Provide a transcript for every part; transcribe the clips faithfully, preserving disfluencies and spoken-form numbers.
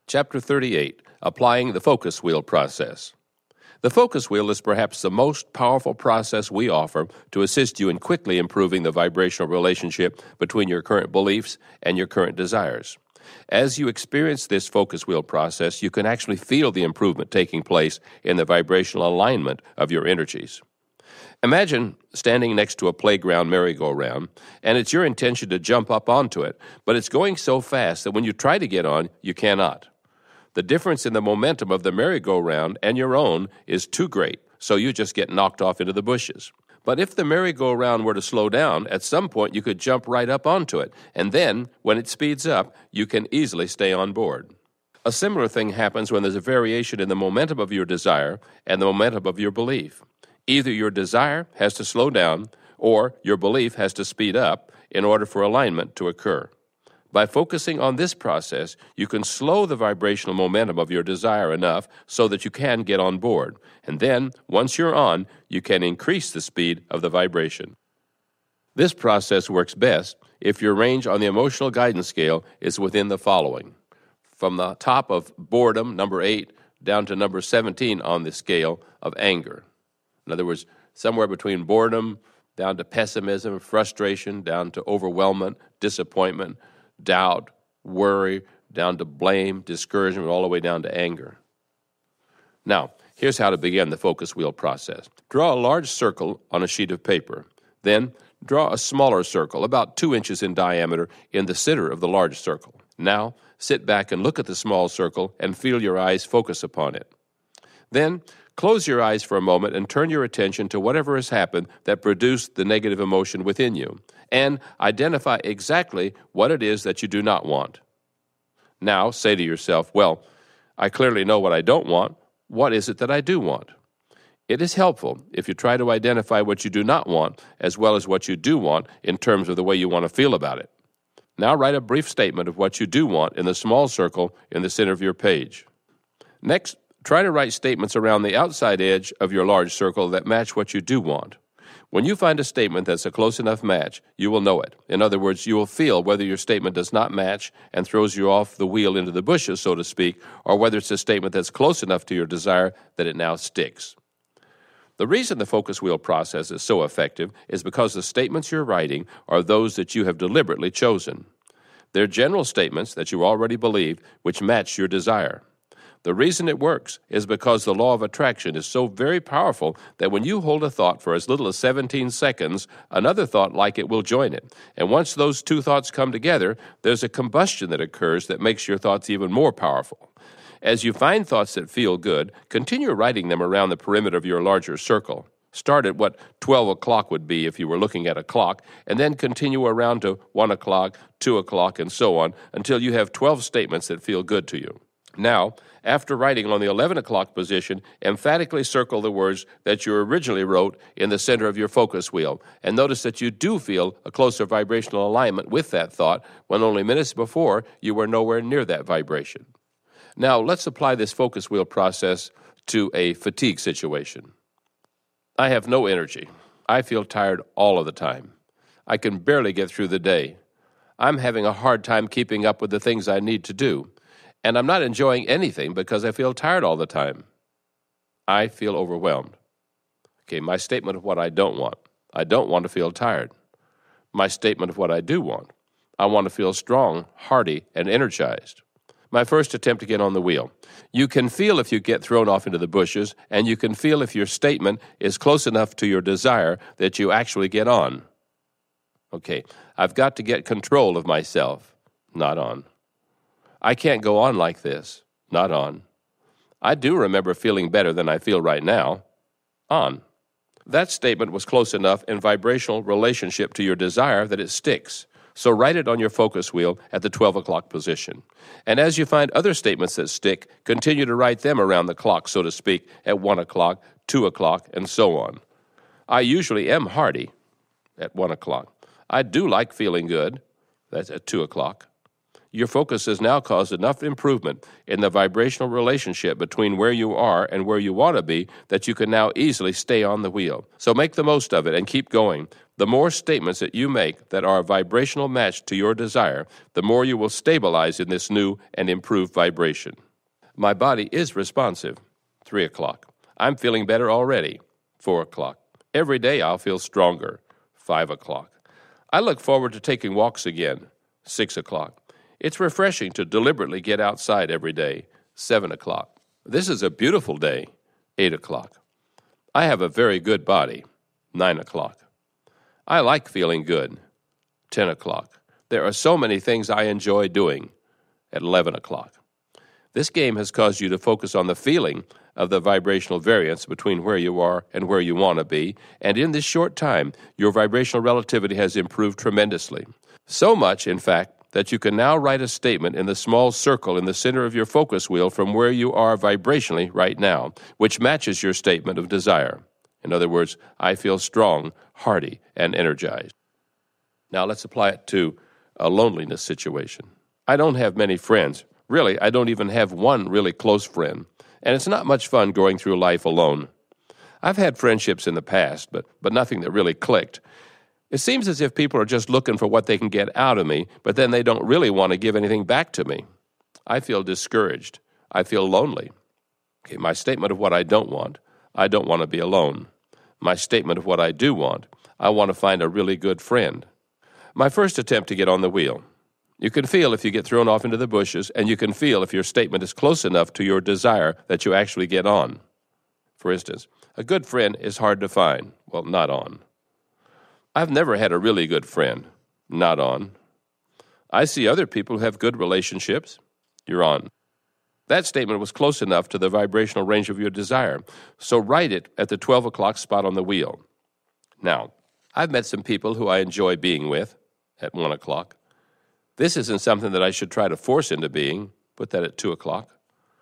Chapter thirty-eight, Applying the Focus Wheel Process. The focus wheel is perhaps the most powerful process we offer to assist you in quickly improving the vibrational relationship between your current beliefs and your current desires. As you experience this focus wheel process, you can actually feel the improvement taking place in the vibrational alignment of your energies. Imagine standing next to a playground merry-go-round, and it's your intention to jump up onto it, but it's going so fast that when you try to get on, you cannot. The difference in the momentum of the merry-go-round and your own is too great, so you just get knocked off into the bushes. But if the merry-go-round were to slow down, at some point you could jump right up onto it, and then, when it speeds up, you can easily stay on board. A similar thing happens when there's a variation in the momentum of your desire and the momentum of your belief. Either your desire has to slow down, or your belief has to speed up in order for alignment to occur. By focusing on this process, you can slow the vibrational momentum of your desire enough so that you can get on board. And then, once you're on, you can increase the speed of the vibration. This process works best if your range on the emotional guidance scale is within the following. From the top of boredom, number eight, down to number seventeen on the scale of anger. In other words, somewhere between boredom, down to pessimism, frustration, down to overwhelmment, disappointment, doubt, worry, down to blame, discouragement, all the way down to anger. Now, here's how to begin the focus wheel process. Draw a large circle on a sheet of paper. Then, draw a smaller circle, about two inches in diameter, in the center of the large circle. Now, sit back and look at the small circle and feel your eyes focus upon it. Then, close your eyes for a moment and turn your attention to whatever has happened that produced the negative emotion within you, and identify exactly what it is that you do not want. Now, say to yourself, well, I clearly know what I don't want. What is it that I do want? It is helpful if you try to identify what you do not want as well as what you do want in terms of the way you want to feel about it. Now write a brief statement of what you do want in the small circle in the center of your page. Next, try to write statements around the outside edge of your large circle that match what you do want. When you find a statement that's a close enough match, you will know it. In other words, you will feel whether your statement does not match and throws you off the wheel into the bushes, so to speak, or whether it's a statement that's close enough to your desire that it now sticks. The reason the focus wheel process is so effective is because the statements you're writing are those that you have deliberately chosen. They're general statements that you already believe which match your desire. The reason it works is because the law of attraction is so very powerful that when you hold a thought for as little as seventeen seconds, another thought like it will join it. And once those two thoughts come together, there's a combustion that occurs that makes your thoughts even more powerful. As you find thoughts that feel good, continue writing them around the perimeter of your larger circle. Start at what twelve o'clock would be if you were looking at a clock, and then continue around to one o'clock, two o'clock, and so on, until you have twelve statements that feel good to you. Now, after writing on the eleven o'clock position, emphatically circle the words that you originally wrote in the center of your focus wheel, and notice that you do feel a closer vibrational alignment with that thought when only minutes before you were nowhere near that vibration. Now, let's apply this focus wheel process to a fatigue situation. I have no energy. I feel tired all of the time. I can barely get through the day. I'm having a hard time keeping up with the things I need to do. And I'm not enjoying anything because I feel tired all the time. I feel overwhelmed. Okay, my statement of what I don't want. I don't want to feel tired. My statement of what I do want. I want to feel strong, hearty, and energized. My first attempt to get on the wheel. You can feel if you get thrown off into the bushes, and you can feel if your statement is close enough to your desire that you actually get on. Okay, I've got to get control of myself. Not on. I can't go on like this. Not on. I do remember feeling better than I feel right now. On. That statement was close enough in vibrational relationship to your desire that it sticks. So write it on your focus wheel at the twelve o'clock position. And as you find other statements that stick, continue to write them around the clock, so to speak, at one o'clock, two o'clock, and so on. I usually am hearty at one o'clock. I do like feeling good. That's at two o'clock. Your focus has now caused enough improvement in the vibrational relationship between where you are and where you want to be that you can now easily stay on the wheel. So make the most of it and keep going. The more statements that you make that are a vibrational match to your desire, the more you will stabilize in this new and improved vibration. My body is responsive. Three o'clock. I'm feeling better already. Four o'clock. Every day I'll feel stronger. Five o'clock. I look forward to taking walks again. Six o'clock. It's refreshing to deliberately get outside every day. Seven o'clock. This is a beautiful day. Eight o'clock. I have a very good body. Nine o'clock. I like feeling good. Ten o'clock. There are so many things I enjoy doing. At eleven o'clock. This game has caused you to focus on the feeling of the vibrational variance between where you are and where you want to be, and in this short time, your vibrational relativity has improved tremendously. So much, in fact, that you can now write a statement in the small circle in the center of your focus wheel from where you are vibrationally right now, which matches your statement of desire. In other words, I feel strong, hearty, and energized. Now let's apply it to a loneliness situation. I don't have many friends. Really, I don't even have one really close friend, and it's not much fun going through life alone. I've had friendships in the past, but, but nothing that really clicked. It seems as if people are just looking for what they can get out of me, but then they don't really want to give anything back to me. I feel discouraged. I feel lonely. Okay, my statement of what I don't want, I don't want to be alone. My statement of what I do want, I want to find a really good friend. My first attempt to get on the wheel. You can feel if you get thrown off into the bushes, and you can feel if your statement is close enough to your desire that you actually get on. For instance, a good friend is hard to find. Well, not on. I've never had a really good friend. Not on. I see other people who have good relationships. You're on. That statement was close enough to the vibrational range of your desire, so write it at the twelve o'clock spot on the wheel. Now, I've met some people who I enjoy being with at one o'clock. This isn't something that I should try to force into being. Put that at two o'clock.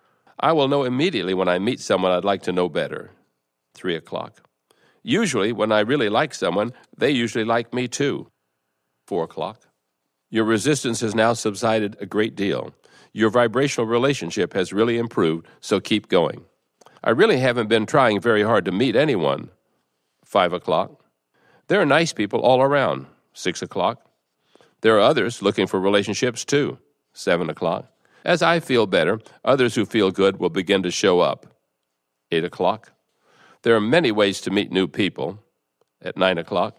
I will know immediately when I meet someone I'd like to know better. three o'clock. Usually, when I really like someone, they usually like me too. four o'clock. Your resistance has now subsided a great deal. Your vibrational relationship has really improved, so keep going. I really haven't been trying very hard to meet anyone. five o'clock. There are nice people all around. six o'clock. There are others looking for relationships too. seven o'clock. As I feel better, others who feel good will begin to show up. eight o'clock. There are many ways to meet new people. At nine o'clock.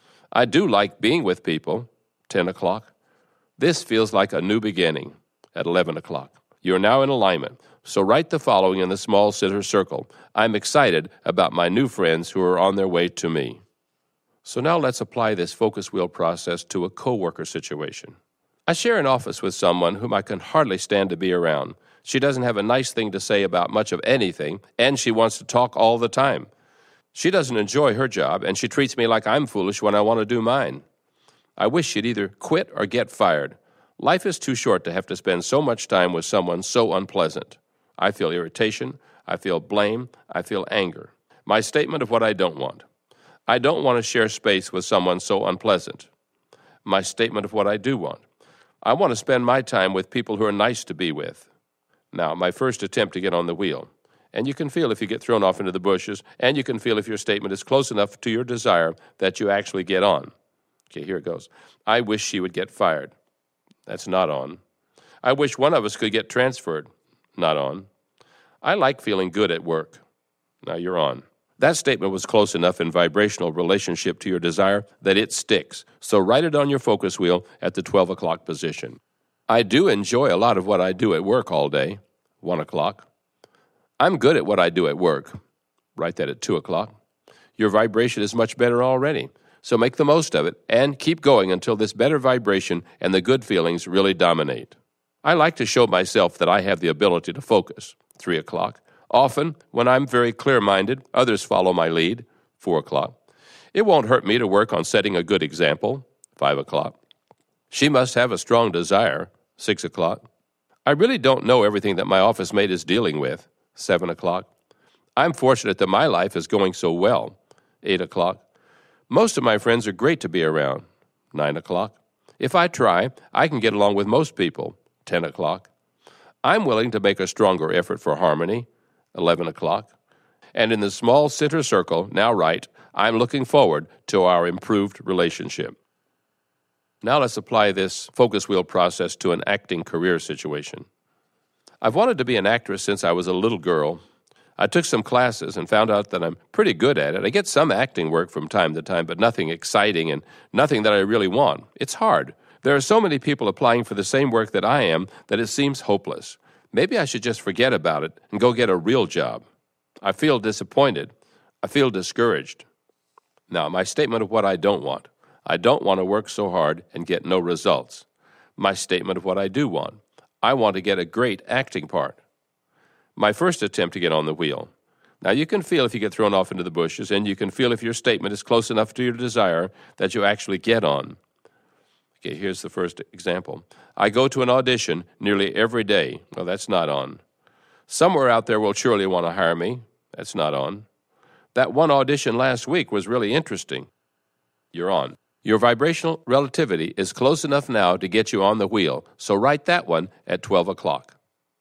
I do like being with people. ten o'clock. This feels like a new beginning. At eleven o'clock. You are now in alignment, so write the following in the small center circle. I'm excited about my new friends who are on their way to me. So now let's apply this focus wheel process to a coworker situation. I share an office with someone whom I can hardly stand to be around. She doesn't have a nice thing to say about much of anything, and she wants to talk all the time. She doesn't enjoy her job, and she treats me like I'm foolish when I want to do mine. I wish she'd either quit or get fired. Life is too short to have to spend so much time with someone so unpleasant. I feel irritation, I feel blame, I feel anger. My statement of what I don't want. I don't want to share space with someone so unpleasant. My statement of what I do want. I want to spend my time with people who are nice to be with. Now, my first attempt to get on the wheel. And you can feel if you get thrown off into the bushes, and you can feel if your statement is close enough to your desire that you actually get on. Okay, here it goes. I wish she would get fired. That's not on. I wish one of us could get transferred. Not on. I like feeling good at work. Now you're on. That statement was close enough in vibrational relationship to your desire that it sticks. So write it on your focus wheel at the twelve o'clock position. I do enjoy a lot of what I do at work all day. one o'clock. I'm good at what I do at work. Write that at two o'clock. Your vibration is much better already. So make the most of it and keep going until this better vibration and the good feelings really dominate. I like to show myself that I have the ability to focus. three o'clock. Often, when I'm very clear-minded, others follow my lead. four o'clock. It won't hurt me to work on setting a good example. five o'clock. She must have a strong desire. six o'clock. I really don't know everything that my office mate is dealing with. seven o'clock. I'm fortunate that my life is going so well. eight o'clock. Most of my friends are great to be around. nine o'clock. If I try, I can get along with most people. ten o'clock. I'm willing to make a stronger effort for harmony, eleven o'clock. And in the small center circle, now write, I'm looking forward to our improved relationship. Now let's apply this focus wheel process to an acting career situation. I've wanted to be an actress since I was a little girl. I took some classes and found out that I'm pretty good at it. I get some acting work from time to time, but nothing exciting and nothing that I really want. It's hard. There are so many people applying for the same work that I am that it seems hopeless. Maybe I should just forget about it and go get a real job. I feel disappointed. I feel discouraged. Now, my statement of what I don't want. I don't want to work so hard and get no results. My statement of what I do want. I want to get a great acting part. My first attempt to get on the wheel. Now, you can feel if you get thrown off into the bushes, and you can feel if your statement is close enough to your desire that you actually get on. Okay, here's the first example. I go to an audition nearly every day. Well, that's not on. Somewhere out there will surely want to hire me. That's not on. That one audition last week was really interesting. You're on. Your vibrational relativity is close enough now to get you on the wheel, so write that one at twelve o'clock.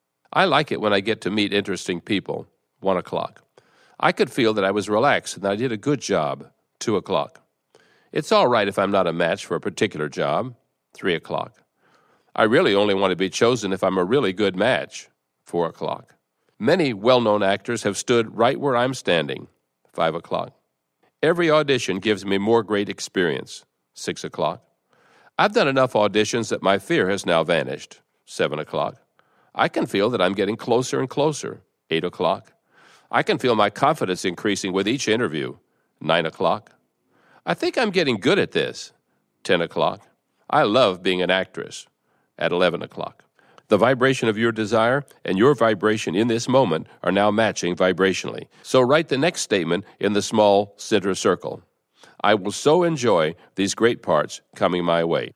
I like it when I get to meet interesting people, one o'clock. I could feel that I was relaxed and I did a good job, two o'clock. It's all right if I'm not a match for a particular job, three o'clock. I really only want to be chosen if I'm a really good match, four o'clock. Many well-known actors have stood right where I'm standing, five o'clock. Every audition gives me more great experience, six o'clock. I've done enough auditions that my fear has now vanished, seven o'clock. I can feel that I'm getting closer and closer, eight o'clock. I can feel my confidence increasing with each interview, nine o'clock. I think I'm getting good at this, ten o'clock. I love being an actress, at eleven o'clock. The vibration of your desire and your vibration in this moment are now matching vibrationally. So write the next statement in the small center circle. I will so enjoy these great parts coming my way.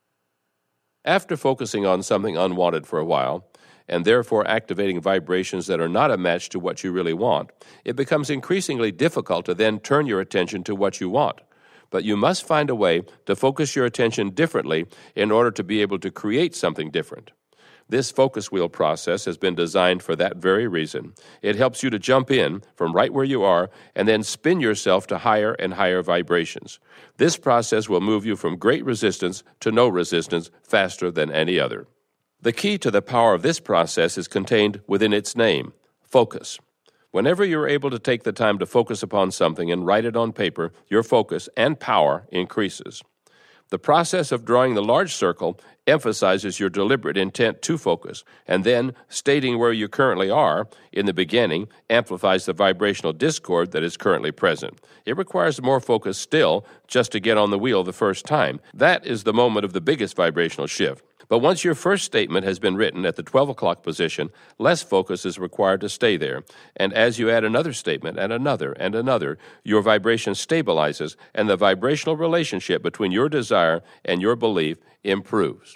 After focusing on something unwanted for a while, and therefore activating vibrations that are not a match to what you really want, it becomes increasingly difficult to then turn your attention to what you want. But you must find a way to focus your attention differently in order to be able to create something different. This focus wheel process has been designed for that very reason. It helps you to jump in from right where you are and then spin yourself to higher and higher vibrations. This process will move you from great resistance to no resistance faster than any other. The key to the power of this process is contained within its name, focus. Whenever you're able to take the time to focus upon something and write it on paper, your focus and power increases. The process of drawing the large circle emphasizes your deliberate intent to focus, and then stating where you currently are in the beginning amplifies the vibrational discord that is currently present. It requires more focus still just to get on the wheel the first time. That is the moment of the biggest vibrational shift. But once your first statement has been written at the twelve o'clock position, less focus is required to stay there. And as you add another statement and another and another, your vibration stabilizes and the vibrational relationship between your desire and your belief improves.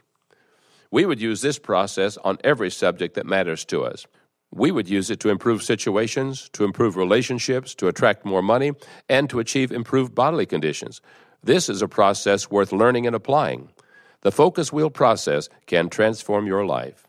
We would use this process on every subject that matters to us. We would use it to improve situations, to improve relationships, to attract more money, and to achieve improved bodily conditions. This is a process worth learning and applying. The focus wheel process can transform your life.